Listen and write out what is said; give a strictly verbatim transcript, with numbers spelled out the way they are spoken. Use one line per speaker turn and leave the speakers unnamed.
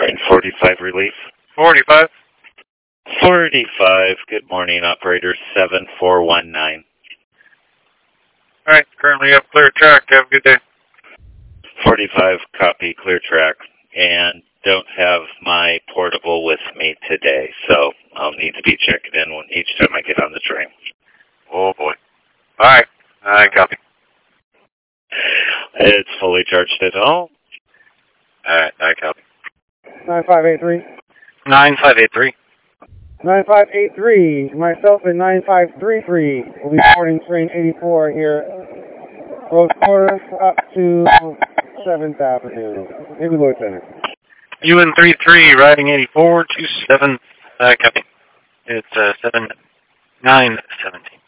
Train forty-five relief.
forty-five.
forty-five, good morning, operator seven four one nine.
All right, currently up clear track. Have a good day.
forty-five, copy, clear track. And don't have my portable with me today, so I'll need to be checking in when, each time I get on the train.
Oh, boy. All right, I copy.
It's fully charged at all.
All right, I copy.
nine five eight three.
nine five eight three.
nine five eight three. Myself and nine five three three will be boarding train eighty-four here. Road quarters up to seventh Avenue. Maybe Lloyd Center.
U N three three, riding eighty-four to seventh. I copy. It's uh, seven nine seventeen.